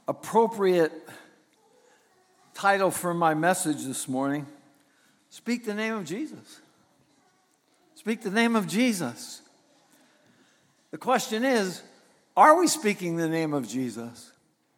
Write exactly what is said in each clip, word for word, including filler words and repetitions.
appropriate title for my message this morning. Speak the name of Jesus. Speak the name of Jesus. The question is, are we speaking the name of Jesus?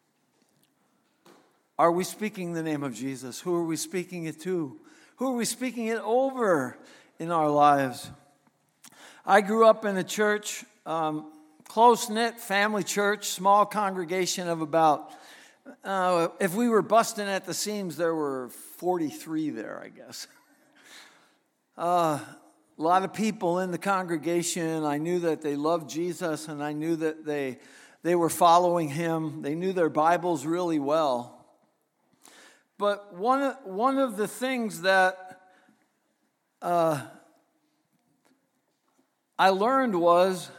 Are we speaking the name of Jesus? Who are we speaking it to? Who are we speaking it over in our lives? I grew up in a church, um, close-knit family church, small congregation of about, uh, if we were busting at the seams, there were forty-three there, I guess. Uh, a lot of people in the congregation. I knew that they loved Jesus, and I knew that they they were following him. They knew their Bibles really well. But one of, one of the things that uh, I learned was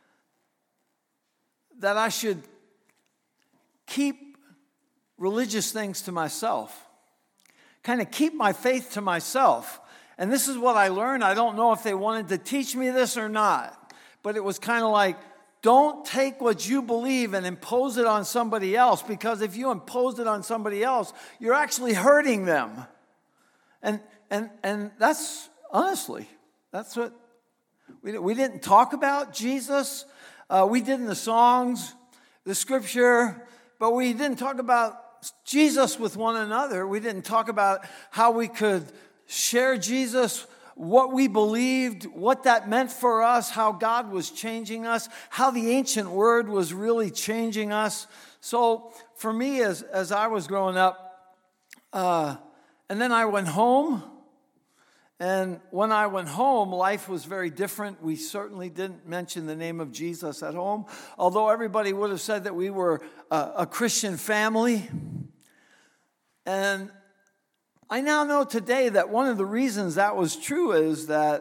that I should keep religious things to myself, kind of keep my faith to myself. And this is what I learned. I don't know if they wanted to teach me this or not, but it was kind of like, don't take what you believe and impose it on somebody else, because if you impose it on somebody else, you're actually hurting them. And and and that's, honestly, that's what, we, we didn't talk about Jesus. Uh, we did in the songs, the scripture, but we didn't talk about Jesus with one another. We didn't talk about how we could share Jesus, what we believed, what that meant for us, how God was changing us, how the ancient word was really changing us. So for me, as, as I was growing up, uh, and then I went home, and when I went home, life was very different. We certainly didn't mention the name of Jesus at home, although everybody would have said that we were a, a Christian family. And I now know today that one of the reasons that was true is that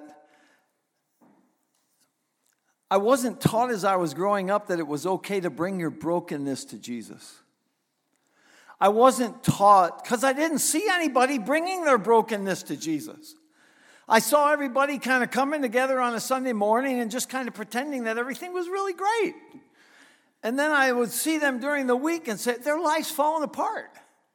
I wasn't taught as I was growing up that it was okay to bring your brokenness to Jesus. I wasn't taught, because I didn't see anybody bringing their brokenness to Jesus. I saw everybody kind of coming together on a Sunday morning and just kind of pretending that everything was really great. And then I would see them during the week and say, their life's falling apart.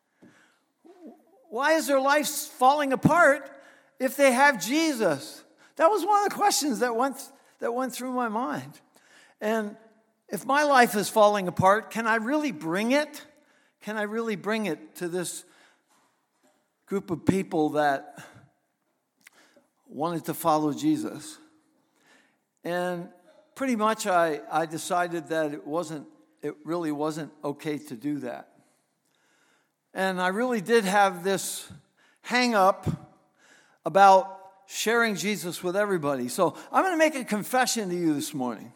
Why is their life falling apart if they have Jesus? That was one of the questions that went that went through my mind. And if my life is falling apart, can I really bring it? Can I really bring it to this group of people that wanted to follow Jesus? And pretty much I, I decided that it wasn't, it really wasn't okay to do that. And I really did have this hang up about sharing Jesus with everybody. So I'm going to make a confession to you this morning.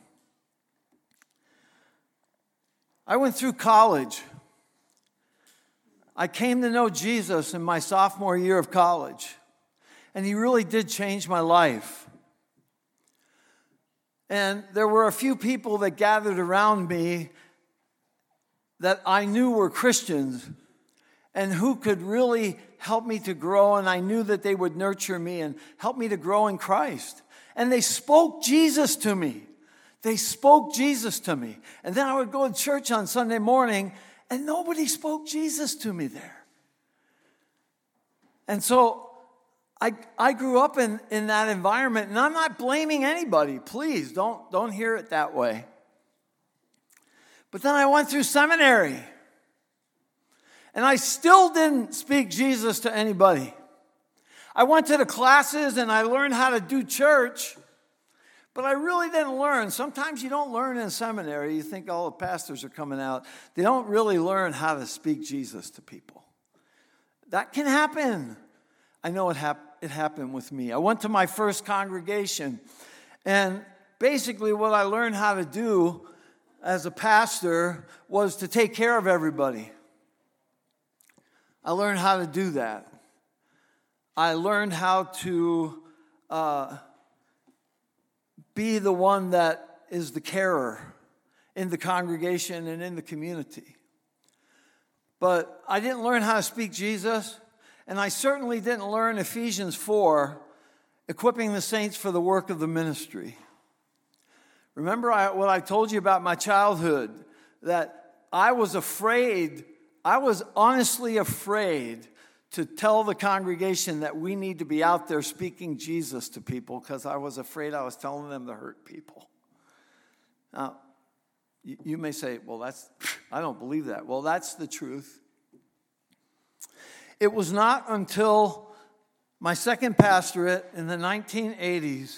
I went through college. I came to know Jesus in my sophomore year of college. And he really did change my life. And there were a few people that gathered around me that I knew were Christians and who could really help me to grow, and I knew that they would nurture me and help me to grow in Christ. And they spoke Jesus to me. They spoke Jesus to me. And then I would go to church on Sunday morning, and nobody spoke Jesus to me there. And so I, I grew up in, in that environment, and I'm not blaming anybody. Please, don't, don't hear it that way. But then I went through seminary, and I still didn't speak Jesus to anybody. I went to the classes, and I learned how to do church, but I really didn't learn. Sometimes you don't learn in seminary. You think all the pastors are coming out. They don't really learn how to speak Jesus to people. That can happen. I know it, hap- it happened with me. I went to my first congregation, and basically what I learned how to do as a pastor was to take care of everybody. I learned how to do that. I learned how to uh, be the one that is the carer in the congregation and in the community. But I didn't learn how to speak Jesus, and I certainly didn't learn Ephesians four, equipping the saints for the work of the ministry. Remember I, what I told you about my childhood, that I was afraid, I was honestly afraid to tell the congregation that we need to be out there speaking Jesus to people because I was afraid I was telling them to hurt people. Now, you, you may say, well, that's, I don't believe that. Well, that's the truth. It was not until my second pastorate in the nineteen eighties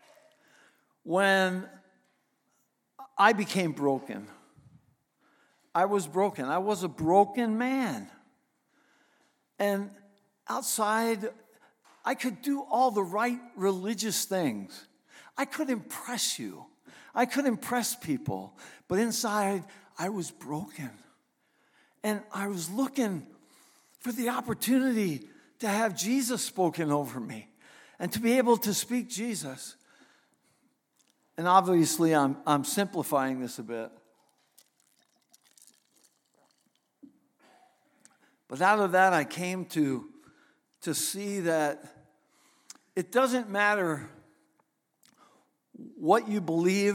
when I became broken. I was broken. I was a broken man. And outside, I could do all the right religious things. I could impress you. I could impress people. But inside, I was broken. And I was looking for the opportunity to have Jesus spoken over me and to be able to speak Jesus. And obviously, I'm, I'm simplifying this a bit. But out of that, I came to, to see that it doesn't matter what you believe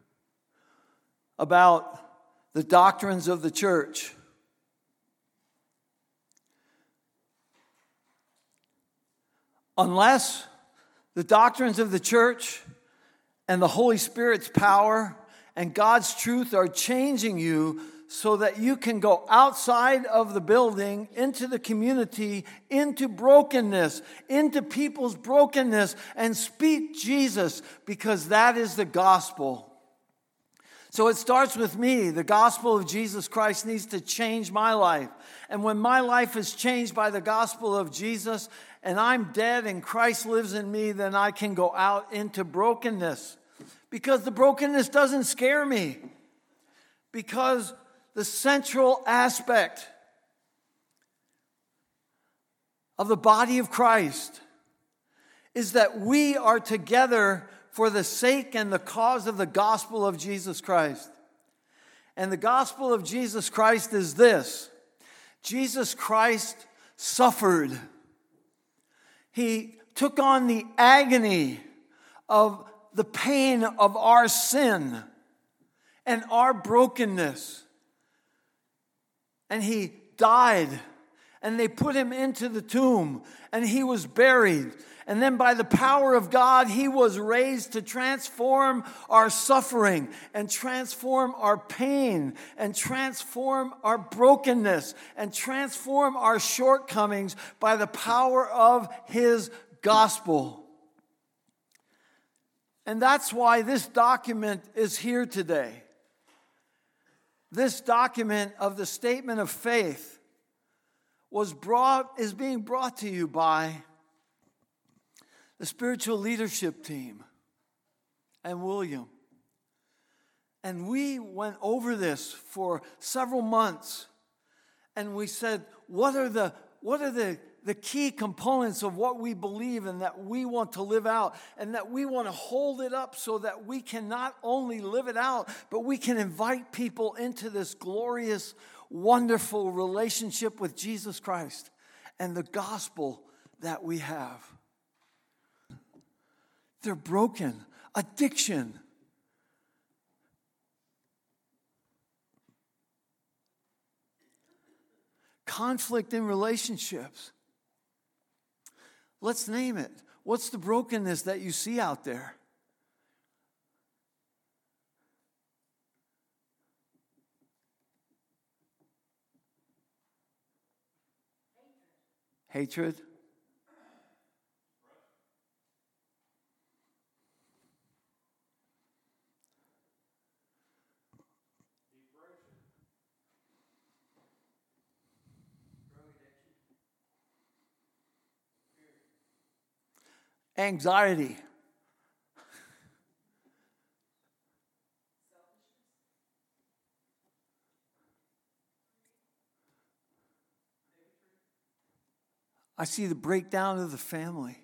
about the doctrines of the church. Unless the doctrines of the church and the Holy Spirit's power and God's truth are changing you so that you can go outside of the building, into the community, into brokenness, into people's brokenness, and speak Jesus, because that is the gospel. So it starts with me. The gospel of Jesus Christ needs to change my life. And when my life is changed by the gospel of Jesus, and I'm dead and Christ lives in me, then I can go out into brokenness. Because the brokenness doesn't scare me. Because the central aspect of the body of Christ is that we are together for the sake and the cause of the gospel of Jesus Christ. And the gospel of Jesus Christ is this: Jesus Christ suffered. He took on the agony of the pain of our sin and our brokenness. And he died, and they put him into the tomb, and he was buried. And then by the power of God, he was raised to transform our suffering and transform our pain and transform our brokenness and transform our shortcomings by the power of his gospel. And that's why this document is here today. This document of the statement of faith was brought, is being brought to you by the spiritual leadership team and William. And we went over this for several months, and we said, what are the what are the the key components of what we believe and that we want to live out, and that we want to hold it up so that we can not only live it out, but we can invite people into this glorious, wonderful relationship with Jesus Christ and the gospel that we have. They're broken. Addiction. Conflict in relationships. Let's name it. What's the brokenness that you see out there? Hatred. Hatred. Anxiety. I see the breakdown of the family.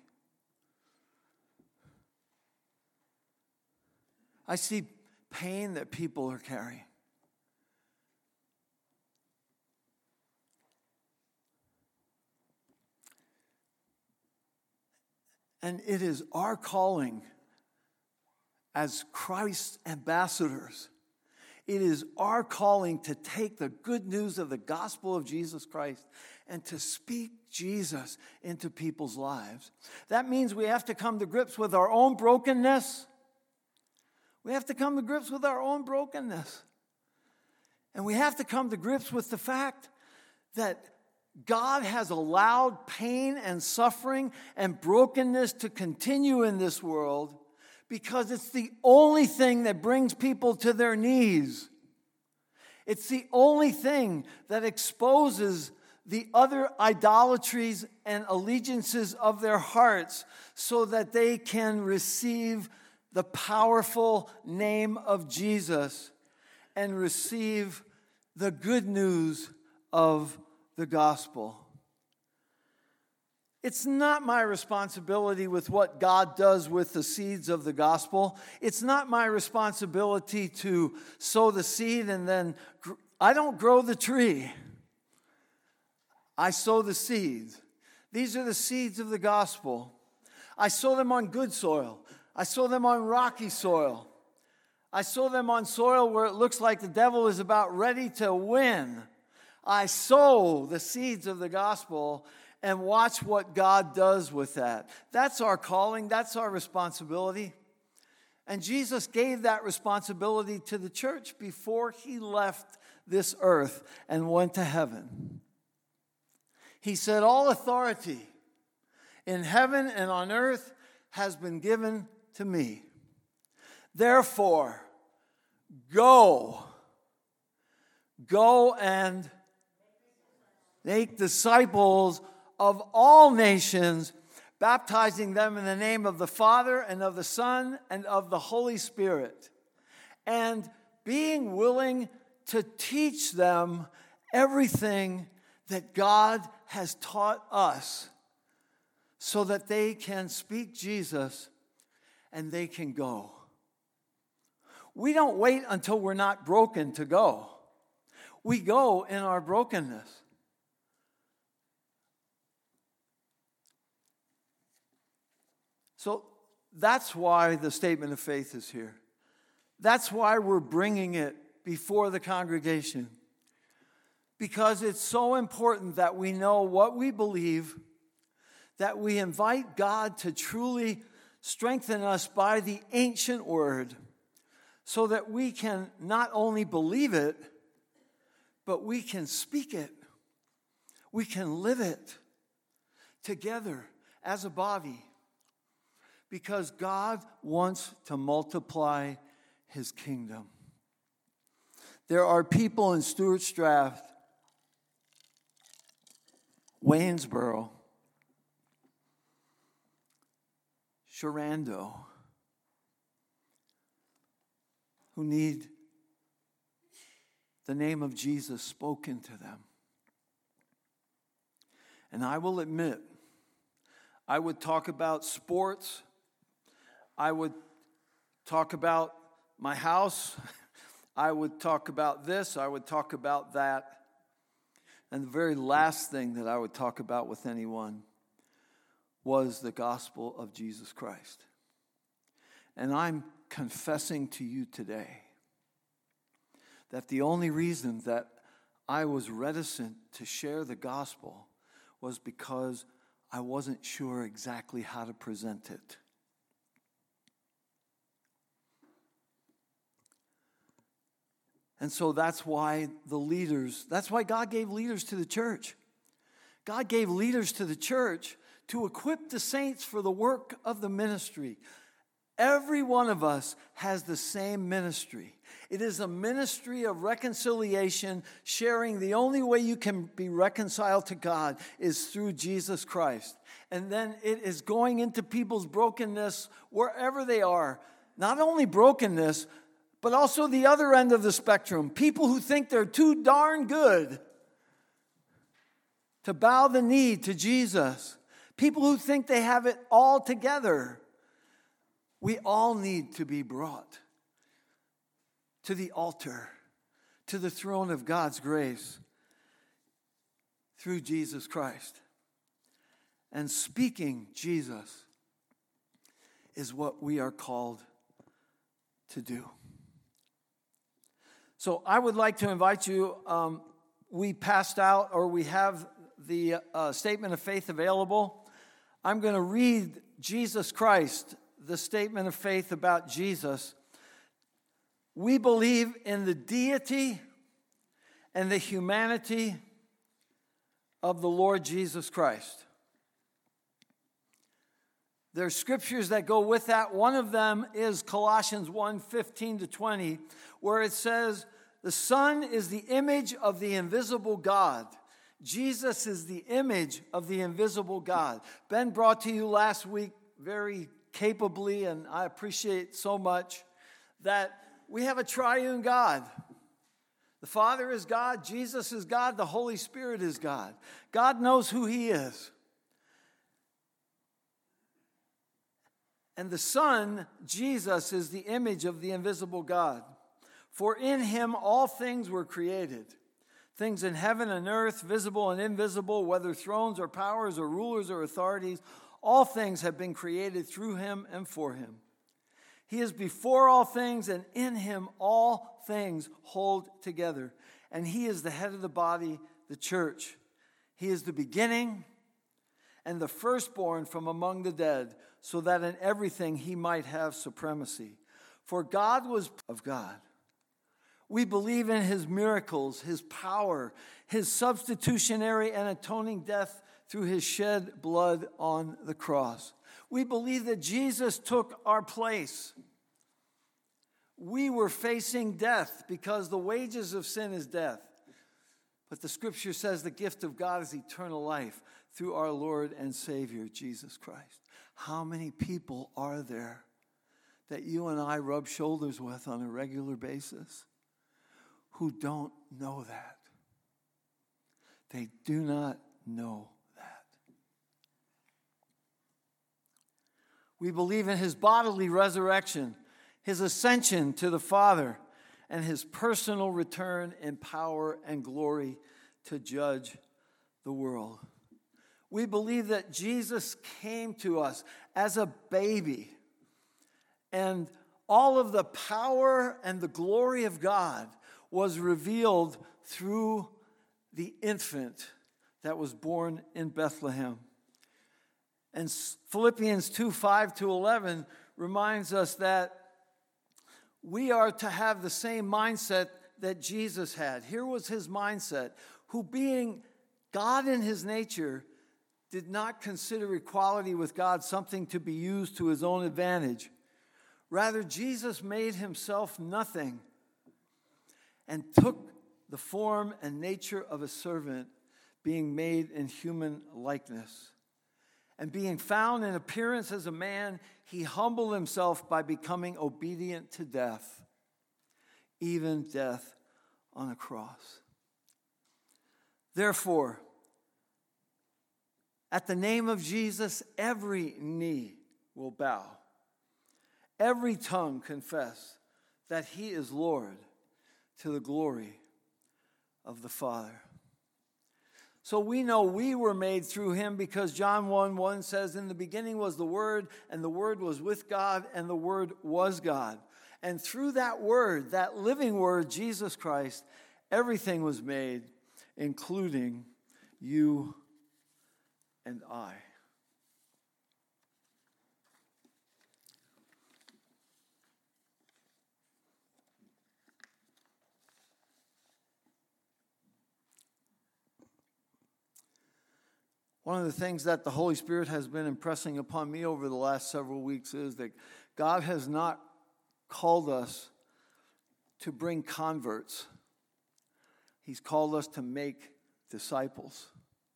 I see pain that people are carrying. And it is our calling as Christ's ambassadors. It is our calling to take the good news of the gospel of Jesus Christ and to speak Jesus into people's lives. That means we have to come to grips with our own brokenness. We have to come to grips with our own brokenness. And we have to come to grips with the fact that God has allowed pain and suffering and brokenness to continue in this world because it's the only thing that brings people to their knees. It's the only thing that exposes the other idolatries and allegiances of their hearts so that they can receive the powerful name of Jesus and receive the good news of the gospel. It's not my responsibility with what God does with the seeds of the gospel. It's not my responsibility to sow the seed and then gr- I don't grow the tree. I sow the seeds. These are the seeds of the gospel. I sow them on good soil. I sow them on rocky soil. I sow them on soil where it looks like the devil is about ready to win. I sow the seeds of the gospel and watch what God does with that. That's our calling. That's our responsibility. And Jesus gave that responsibility to the church before he left this earth and went to heaven. He said, all authority in heaven and on earth has been given to me. Therefore, go. Go and make disciples of all nations, baptizing them in the name of the Father and of the Son and of the Holy Spirit, and being willing to teach them everything that God has taught us so that they can speak Jesus and they can go. We don't wait until we're not broken to go. We go in our brokenness. So that's why the statement of faith is here. That's why we're bringing it before the congregation. Because it's so important that we know what we believe, that we invite God to truly strengthen us by the ancient word, so that we can not only believe it, but we can speak it. We can live it together as a body. Because God wants to multiply his kingdom. There are people in Stuart Strath, Waynesboro, Sharando, who need the name of Jesus spoken to them. And I will admit, I would talk about sports. I would talk about my house. I would talk about this. I would talk about that. And the very last thing that I would talk about with anyone was the gospel of Jesus Christ. And I'm confessing to you today that the only reason that I was reticent to share the gospel was because I wasn't sure exactly how to present it. And so that's why the leaders, that's why God gave leaders to the church. God gave leaders to the church to equip the saints for the work of the ministry. Every one of us has the same ministry. It is a ministry of reconciliation, sharing the only way you can be reconciled to God is through Jesus Christ. And then it is going into people's brokenness wherever they are. Not only brokenness, but also the other end of the spectrum. People who think they're too darn good to bow the knee to Jesus. People who think they have it all together. We all need to be brought to the altar, to the throne of God's grace through Jesus Christ. And speaking Jesus is what we are called to do. So I would like to invite you, um, we passed out, or we have the uh, statement of faith available. I'm going to read Jesus Christ, the statement of faith about Jesus. We believe in the deity and the humanity of the Lord Jesus Christ. There are scriptures that go with that. One of them is Colossians one, fifteen to twenty, where it says, the Son is the image of the invisible God. Jesus is the image of the invisible God. Ben brought to you last week very capably, and I appreciate so much, that we have a triune God. The Father is God, Jesus is God, the Holy Spirit is God. God knows who He is. And the Son, Jesus, is the image of the invisible God. For in Him all things were created, things in heaven and earth, visible and invisible, whether thrones or powers or rulers or authorities, all things have been created through Him and for Him. He is before all things, and in Him all things hold together. And He is the head of the body, the church. He is the beginning and the firstborn from among the dead, so that in everything He might have supremacy. For God was of God. We believe in His miracles, His power, His substitutionary and atoning death through His shed blood on the cross. We believe that Jesus took our place. We were facing death because the wages of sin is death. But the scripture says the gift of God is eternal life through our Lord and Savior, Jesus Christ. How many people are there that you and I rub shoulders with on a regular basis who don't know that? They do not know that. We believe in His bodily resurrection, His ascension to the Father, and His personal return in power and glory to judge the world. We believe that Jesus came to us as a baby, and all of the power and the glory of God was revealed through the infant that was born in Bethlehem. And Philippians two, five to eleven reminds us that we are to have the same mindset that Jesus had. Here was His mindset, who being God in His nature, did not consider equality with God something to be used to His own advantage. Rather, Jesus made Himself nothing and took the form and nature of a servant, being made in human likeness. And being found in appearance as a man, He humbled Himself by becoming obedient to death, even death on a cross. Therefore, at the name of Jesus, every knee will bow, every tongue confess that He is Lord, to the glory of the Father. So we know we were made through Him because John one one says, in the beginning was the Word, and the Word was with God, and the Word was God. And through that Word, that living Word, Jesus Christ, everything was made, including you and I. One of the things that the Holy Spirit has been impressing upon me over the last several weeks is that God has not called us to bring converts. He's called us to make disciples.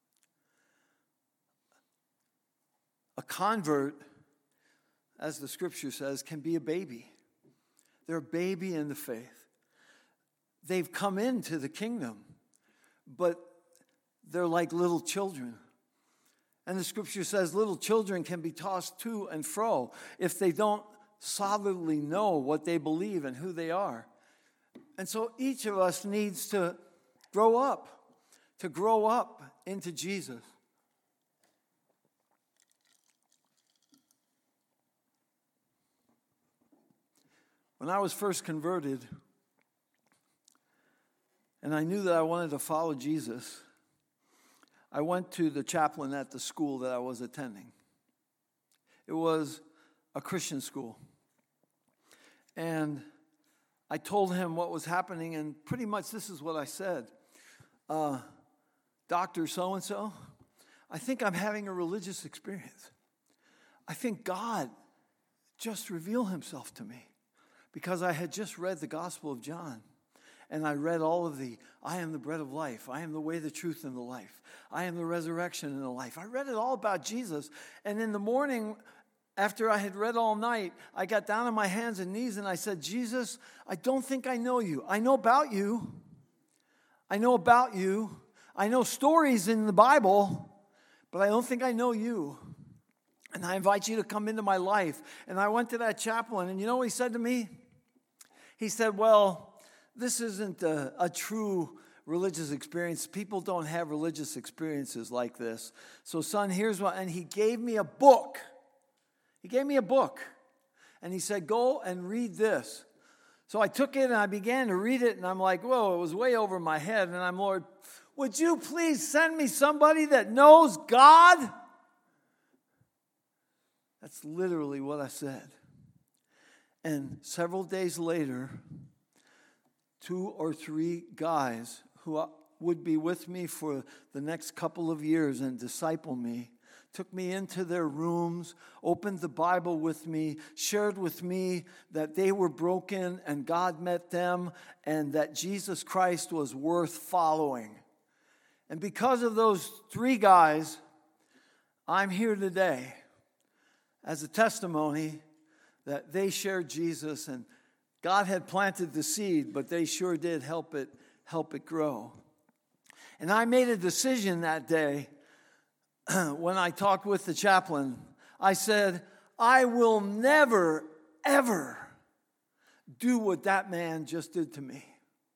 A convert, as the scripture says, can be a baby. They're a baby in the faith. They've come into the kingdom, but they're like little children. And the scripture says little children can be tossed to and fro if they don't solidly know what they believe and who they are. And so each of us needs to grow up, to grow up into Jesus. When I was first converted, and I knew that I wanted to follow Jesus, I went to the chaplain at the school that I was attending. It was a Christian school. And I told him what was happening, and pretty much this is what I said. Uh, Doctor so-and-so, I think I'm having a religious experience. I think God just revealed himself to me because I had just read the Gospel of John. And I read all of the, I am the bread of life. I am the way, the truth, and the life. I am the resurrection and the life. I read it all about Jesus. And in the morning, after I had read all night, I got down on my hands and knees and I said, Jesus, I don't think I know you. I know about you. I know about you. I know stories in the Bible, but I don't think I know you. And I invite you to come into my life. And I went to that chaplain, and you know what he said to me? He said, well, this isn't a, a true religious experience. People don't have religious experiences like this. So, son, here's what, and he gave me a book. He gave me a book. And he said, go and read this. So I took it and I began to read it, and I'm like, whoa, it was way over my head. And I'm, Lord, would you please send me somebody that knows God? That's literally what I said. And several days later, two or three guys who would be with me for the next couple of years and disciple me took me into their rooms, opened the Bible with me, shared with me that they were broken and God met them and that Jesus Christ was worth following. And because of those three guys, I'm here today as a testimony that they shared Jesus, and God had planted the seed, but they sure did help it help it grow. And I made a decision that day when I talked with the chaplain. I said, I will never, ever do what that man just did to me.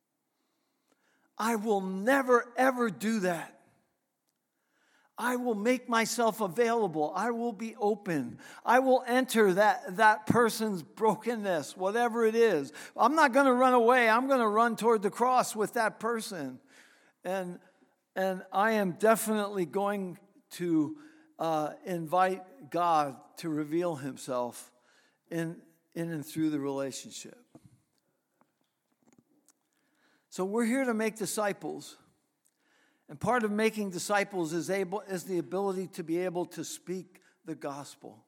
I will never, ever do that. I will make myself available. I will be open. I will enter that, that person's brokenness, whatever it is. I'm not going to run away. I'm going to run toward the cross with that person. And, and I am definitely going to uh, invite God to reveal himself in, in and through the relationship. So we're here to make disciples. And part of making disciples is able is the ability to be able to speak the gospel.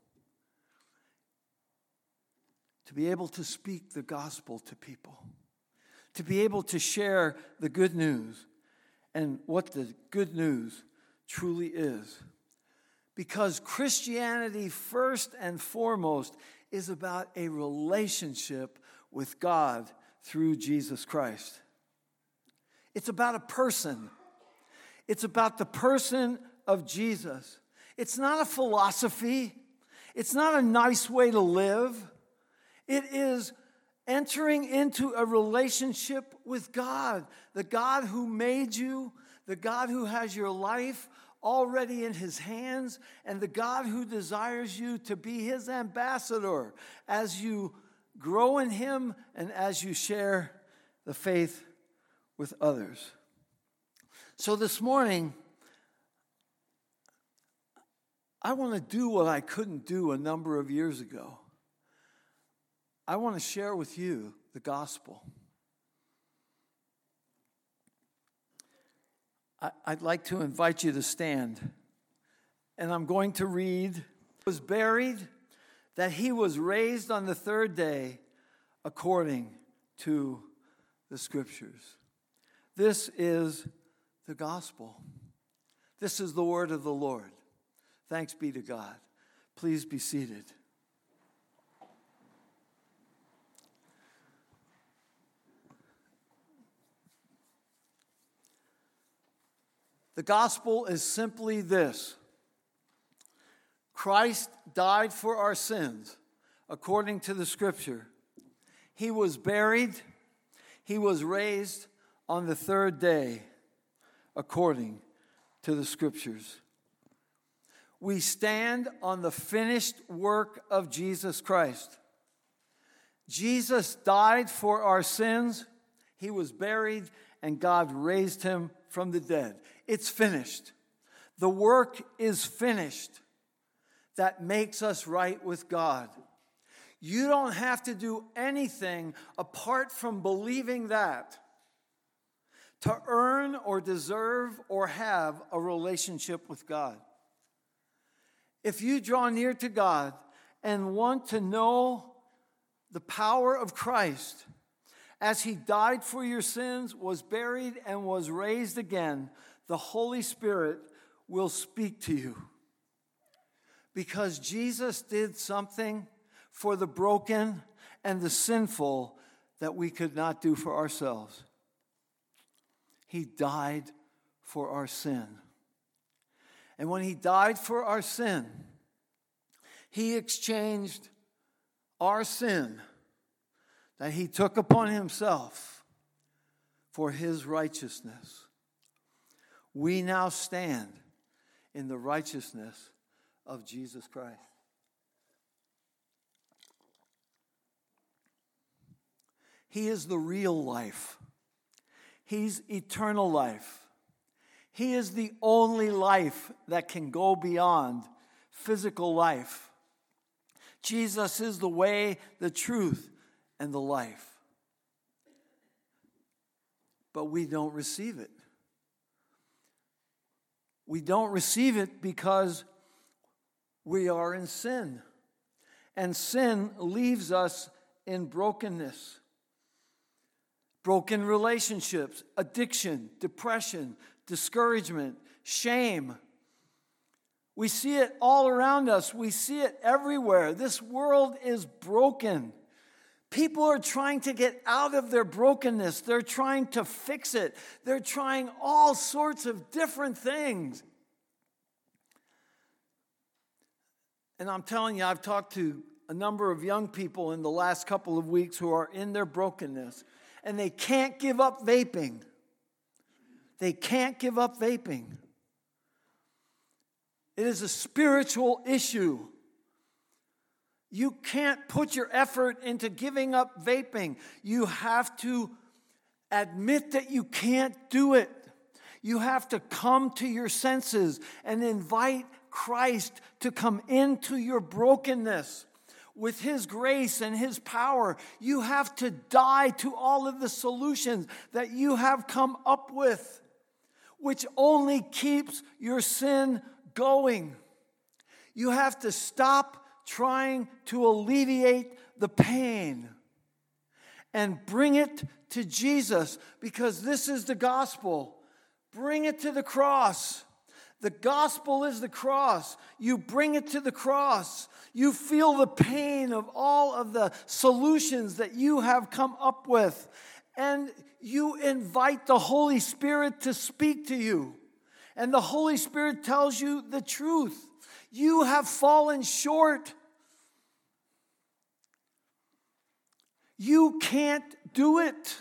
To be able to speak the gospel to people. To be able to share the good news and what the good news truly is. Because Christianity, first and foremost, is about a relationship with God through Jesus Christ. It's about a person. It's about the person of Jesus. It's not a philosophy. It's not a nice way to live. It is entering into a relationship with God, the God who made you, the God who has your life already in his hands, and the God who desires you to be his ambassador as you grow in him and as you share the faith with others. So this morning, I want to do what I couldn't do a number of years ago. I want to share with you the gospel. I, I'd like to invite you to stand. And I'm going to read, he was buried, that he was raised on the third day according to the scriptures. This is the gospel. This is the word of the Lord. Thanks be to God. Please be seated. The gospel is simply this: Christ died for our sins according to the scripture. He was buried. He was raised on the third day according to the scriptures. We stand on the finished work of Jesus Christ. Jesus died for our sins. He was buried, and God raised him from the dead. It's finished. The work is finished that makes us right with God. You don't have to do anything apart from believing that to earn or deserve or have a relationship with God. If you draw near to God and want to know the power of Christ, as he died for your sins, was buried, and was raised again, the Holy Spirit will speak to you. Because Jesus did something for the broken and the sinful that we could not do for ourselves. He died for our sin. And when he died for our sin, he exchanged our sin that he took upon himself for his righteousness. We now stand in the righteousness of Jesus Christ. He is the real life. He's eternal life. He is the only life that can go beyond physical life. Jesus is the way, the truth, and the life. But we don't receive it. We don't receive it because we are in sin. And sin leaves us in brokenness. Broken relationships, addiction, depression, discouragement, shame. We see it all around us. We see it everywhere. This world is broken. People are trying to get out of their brokenness. They're trying to fix it. They're trying all sorts of different things. And I'm telling you, I've talked to a number of young people in the last couple of weeks who are in their brokenness, and they can't give up vaping. They can't give up vaping. It is a spiritual issue. You can't put your effort into giving up vaping. You have to admit that you can't do it. You have to come to your senses and invite Christ to come into your brokenness. With his grace and his power, you have to die to all of the solutions that you have come up with, which only keeps your sin going. You have to stop trying to alleviate the pain and bring it to Jesus, because this is the gospel. Bring it to the cross. The gospel is the cross. You bring it to the cross. You feel the pain of all of the solutions that you have come up with, and you invite the Holy Spirit to speak to you. And the Holy Spirit tells you the truth. You have fallen short. You can't do it.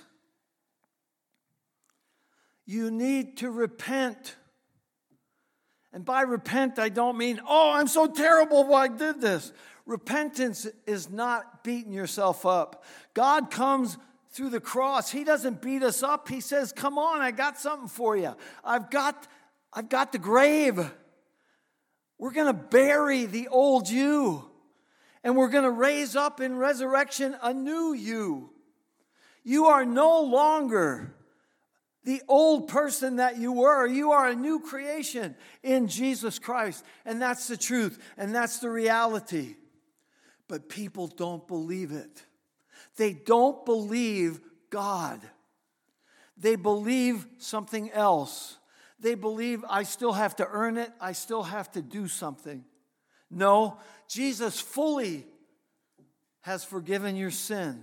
You need to repent. And by repent, I don't mean, oh, I'm so terrible why I did this. Repentance is not beating yourself up. God comes through the cross. He doesn't beat us up. He says, come on, I got something for you. I've got, I've got the grave. We're going to bury the old you. And we're going to raise up in resurrection a new you. You are no longer the old person that you were. You are a new creation in Jesus Christ. And that's the truth. And that's the reality. But people don't believe it. They don't believe God. They believe something else. They believe I still have to earn it. I still have to do something. No, Jesus fully has forgiven your sin.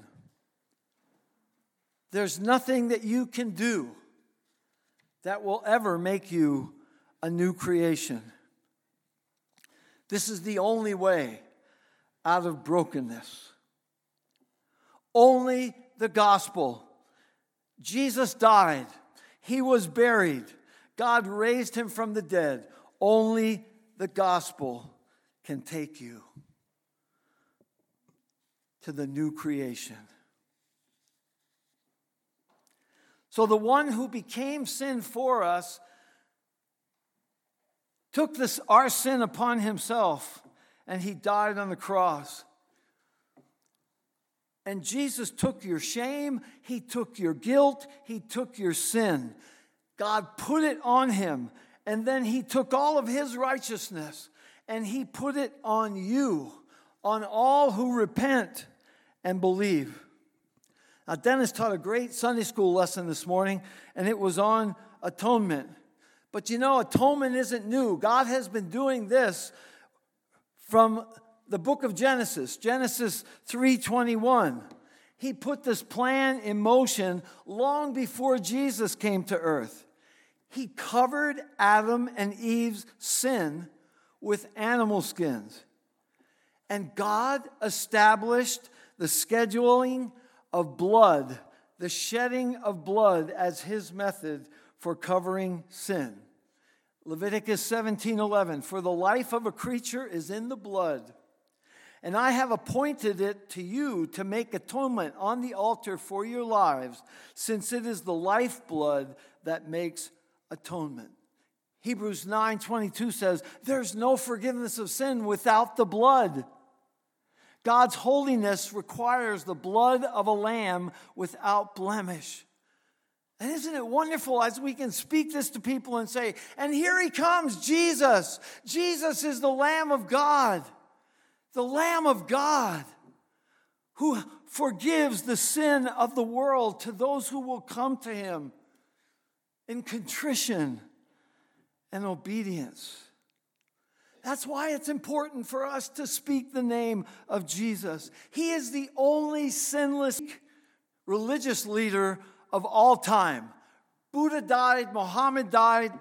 There's nothing that you can do that will ever make you a new creation. This is the only way out of brokenness. Only the gospel. Jesus died. He was buried. God raised him from the dead. Only the gospel can take you to the new creation. So the one who became sin for us took this our sin upon himself, and he died on the cross. And Jesus took your shame, he took your guilt, he took your sin. God put it on him, and then he took all of his righteousness and he put it on you, on all who repent and believe. Now, Dennis taught a great Sunday school lesson this morning, and it was on atonement. But you know, atonement isn't new. God has been doing this from the book of Genesis, Genesis three twenty-one. He put this plan in motion long before Jesus came to earth. He covered Adam and Eve's sin with animal skins. And God established the scheduling of blood, the shedding of blood as his method for covering sin. Leviticus seventeen eleven, for the life of a creature is in the blood, and I have appointed it to you to make atonement on the altar for your lives, since it is the lifeblood that makes atonement. Hebrews nine twenty-two says, there's no forgiveness of sin without the blood. God's holiness requires the blood of a lamb without blemish. And isn't it wonderful as we can speak this to people and say, and here he comes, Jesus. Jesus is the Lamb of God. The Lamb of God who forgives the sin of the world to those who will come to him in contrition and obedience. That's why it's important for us to speak the name of Jesus. He is the only sinless religious leader of all time. Buddha died, Muhammad died,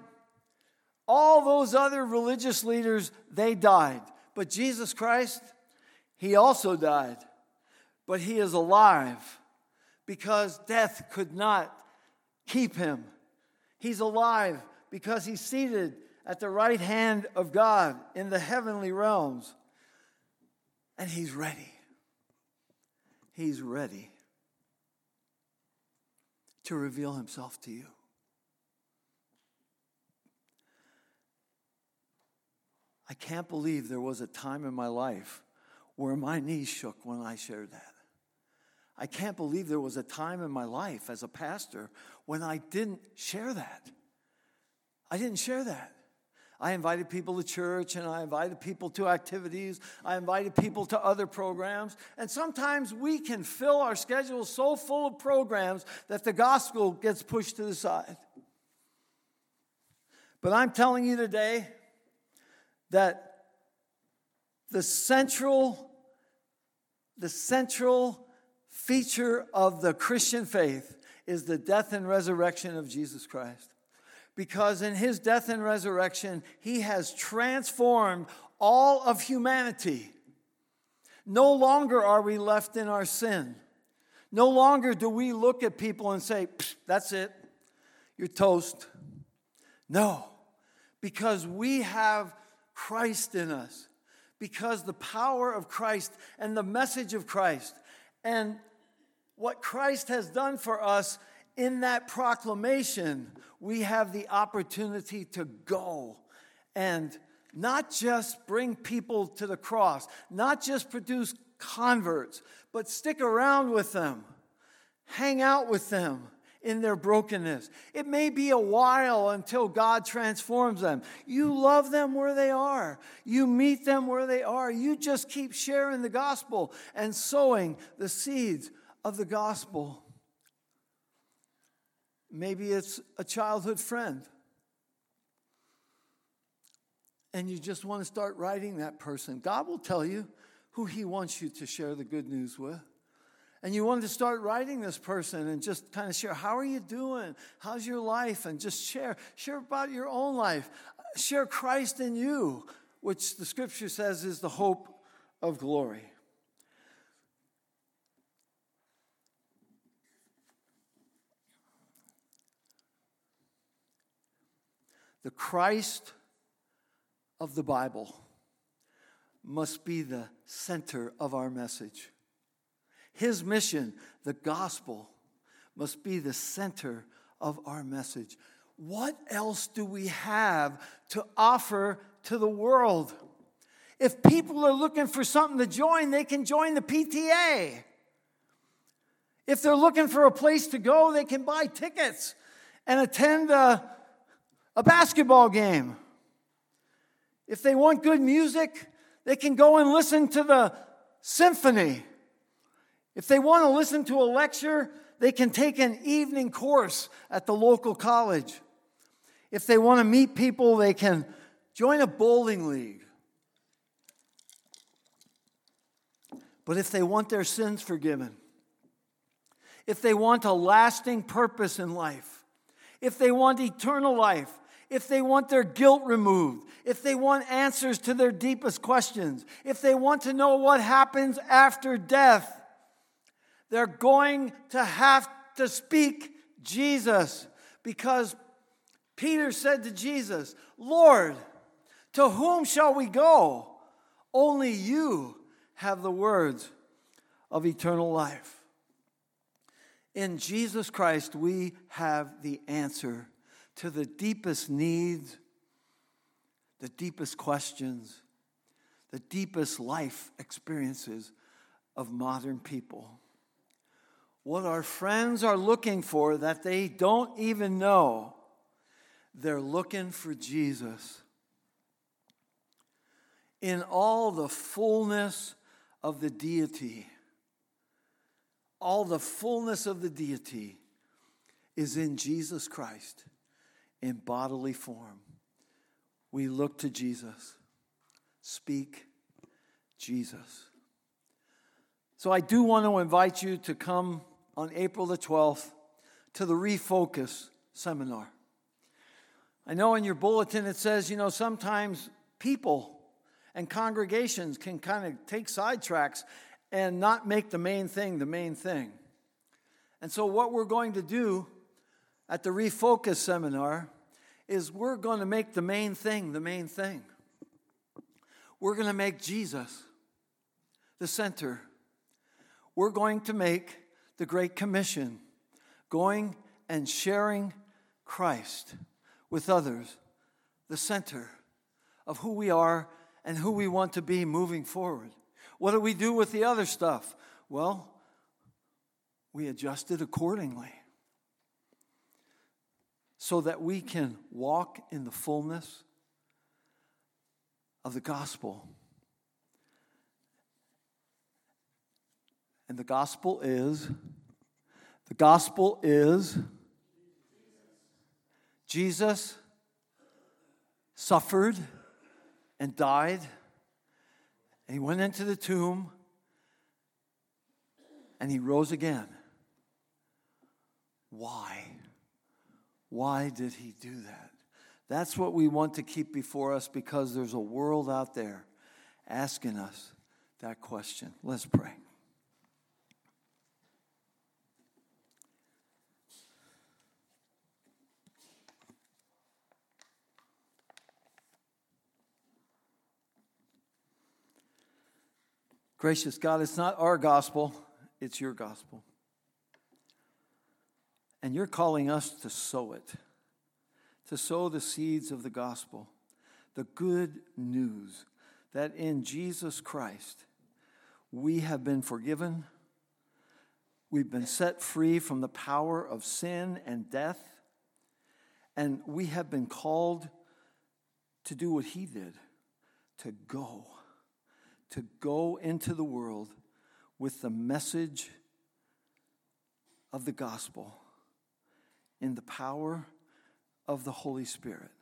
all those other religious leaders, they died. But Jesus Christ, he also died. But he is alive because death could not keep him. He's alive because he's seated at the right hand of God in the heavenly realms. And he's ready. He's ready to reveal himself to you. I can't believe there was a time in my life where my knees shook when I shared that. I can't believe there was a time in my life as a pastor when I didn't share that. I didn't share that. I invited people to church, and I invited people to activities. I invited people to other programs. And sometimes we can fill our schedule so full of programs that the gospel gets pushed to the side. But I'm telling you today that the central, the central feature of the Christian faith is the death and resurrection of Jesus Christ. Because in his death and resurrection, he has transformed all of humanity. No longer are we left in our sin. No longer do we look at people and say, that's it, you're toast. No, because we have Christ in us. Because the power of Christ and the message of Christ and what Christ has done for us in that proclamation, we have the opportunity to go and not just bring people to the cross, not just produce converts, but stick around with them, hang out with them in their brokenness. It may be a while until God transforms them. You love them where they are. You meet them where they are. You just keep sharing the gospel and sowing the seeds of the gospel. Maybe it's a childhood friend. And you just want to start writing that person. God will tell you who he wants you to share the good news with. And you want to start writing this person and just kind of share, how are you doing? How's your life? And just share. Share about your own life. Share Christ in you, which the scripture says is the hope of glory. The Christ of the Bible must be the center of our message. His mission, the gospel, must be the center of our message. What else do we have to offer to the world? If people are looking for something to join, they can join the P T A. If they're looking for a place to go, they can buy tickets and attend a, a basketball game. If they want good music, they can go and listen to the symphony. If they want to listen to a lecture, they can take an evening course at the local college. If they want to meet people, they can join a bowling league. But if they want their sins forgiven, if they want a lasting purpose in life, if they want eternal life, if they want their guilt removed, if they want answers to their deepest questions, if they want to know what happens after death, they're going to have to speak Jesus, because Peter said to Jesus, Lord, to whom shall we go? Only you have the words of eternal life. In Jesus Christ, we have the answer to the deepest needs, the deepest questions, the deepest life experiences of modern people. What our friends are looking for that they don't even know, they're looking for Jesus. In all the fullness of the deity, all the fullness of the deity is in Jesus Christ in bodily form. We look to Jesus. Speak Jesus. So I do want to invite you to come on April the twelfth to the Refocus seminar. I know in your bulletin it says, you know, sometimes people and congregations can kind of take sidetracks and not make the main thing the main thing. And so what we're going to do at the Refocus seminar is we're going to make the main thing the main thing. We're going to make Jesus the center. We're going to make the Great Commission, going and sharing Christ with others, the center of who we are and who we want to be moving forward. What do we do with the other stuff? Well, we adjust it accordingly so that we can walk in the fullness of the gospel. And the gospel is, the gospel is Jesus suffered and died, and he went into the tomb, and he rose again. Why? Why did he do that? That's what we want to keep before us, because there's a world out there asking us that question. Let's pray. Gracious God, it's not our gospel, it's your gospel. And you're calling us to sow it, to sow the seeds of the gospel, the good news that in Jesus Christ we have been forgiven, we've been set free from the power of sin and death, and we have been called to do what he did, to go. to go into the world with the message of the gospel in the power of the Holy Spirit.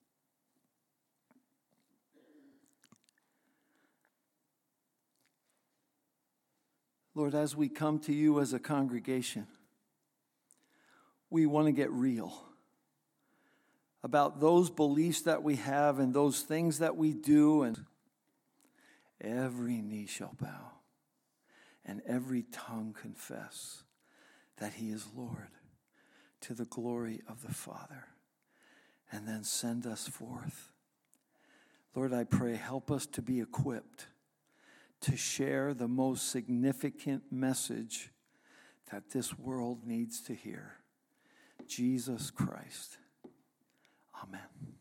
Lord, as we come to you as a congregation, we want to get real about those beliefs that we have and those things that we do, and every knee shall bow, and every tongue confess that he is Lord, to the glory of the Father, and then send us forth. Lord, I pray, help us to be equipped to share the most significant message that this world needs to hear, Jesus Christ. Amen.